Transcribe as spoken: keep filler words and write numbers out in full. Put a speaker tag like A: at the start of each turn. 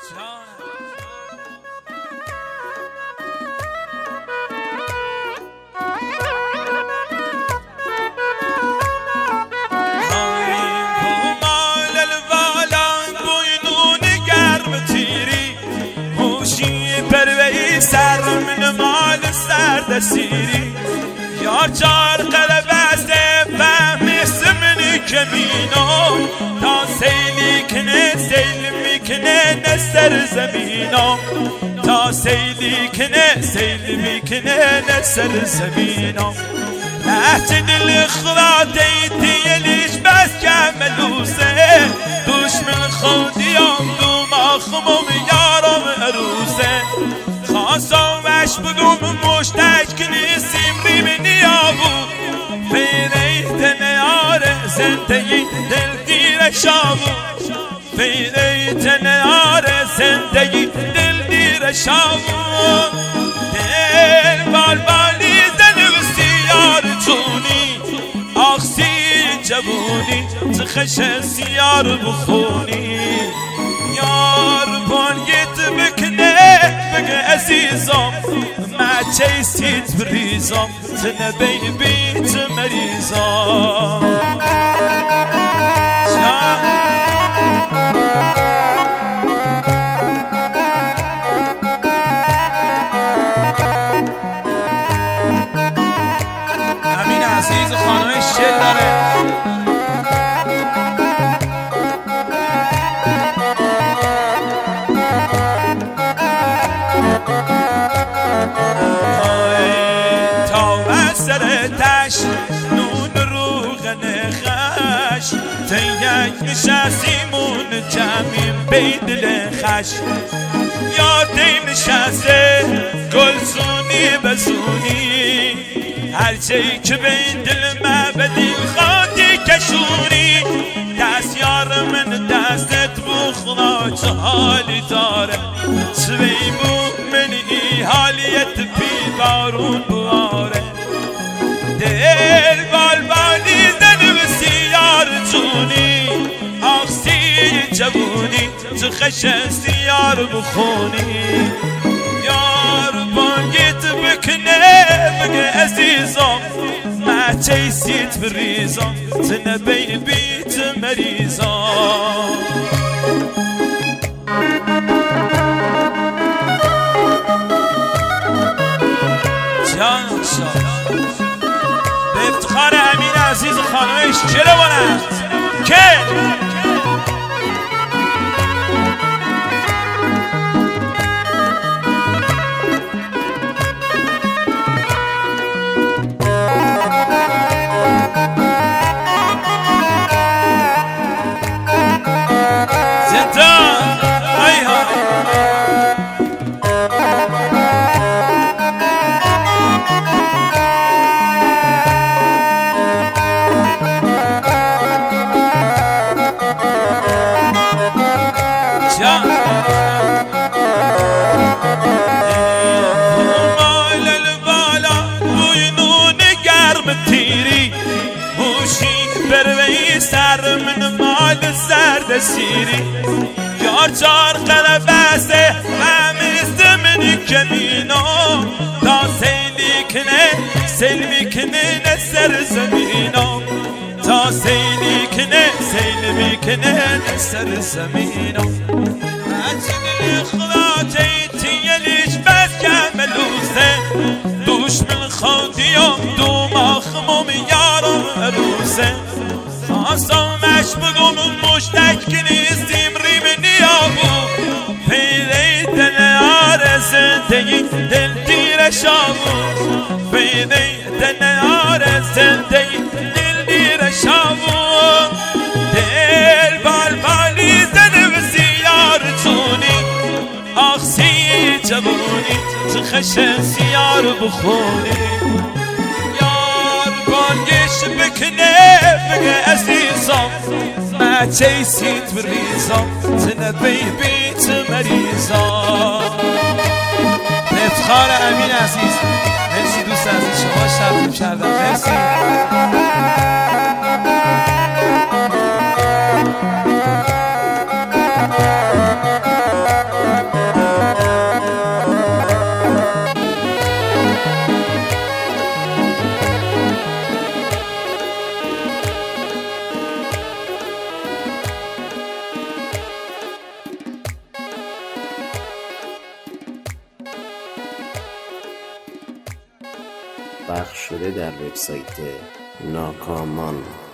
A: سر من مال سرد سیری یار چار قلبسته فهمیست منی کمینو تا سیلی کنه سیل میکنه نستر زمینو تا سیلی کنه سیل میکنه نستر زمینو نهت دل خلاتی تیلیش بس کملوسه دشمن خودیام دو ماخموم یارم عروسه خواستمش بگم مشتک کنیسیم ریم نیابو فیریت نیار زندگی دل دیر شابو فیریت نیار زندگی دل دیر شابو دل بال بالی زنوستی یار چونی آخسی جبونی تخش سیار بخونی یار بانگیت بکنه بگه عزیزم ما چیستیت بریزم تنبی بیت مریزم امین عزیز خانم شل داره نون روغن خش تیک نشستیمون جمعیم بیدل خش یادیم نشسته گلزونی بزونی هرچی که بین دل ما بدیل خاطی کشونی دست یار من دستت بخلا چه حالی داره سوی بو من ای حالیت پی بارون بواره دل بال بالی زنوسی یار جونی آخسی جبونی تو خشستی یار بخونی یار بانگیت بکنه بگه عزیزم ما چیسیت بریزم تنبی بیت مریزم جان شاد افتخار امین عزیز خانمش چرا بانند که زندان ای ها مال البالا روی نون گرم تیری موشی بروی سر من مال سرد سیری یار چار قلبسته همیست منی کمینو تا سیلی کنه سیل میکنه نسر زمینو تا سیلی کنه سیل میکنه نسر زمینو دل خلاتی تیلیش بس کملوسه دشمن خودیام دو ماخموم یارم عروسه خواستمش بگم مشتک کنیستیم ریم نیابو پیده نیار زندگی دل دیر شابو پیده نیار زندگی دل دیر شابو دل بال بالی زنوسی یار چونی آخسی جبونی تو خشن سیار بخونی یار بانگش بکنه بگه عزیزم ما چیسیت بریزم تنبی بیت مریزم افتخار امین عزیز مرسی دوست عزیز شما شب کردم مرسی
B: پخش شده در وبسایت ناکامان.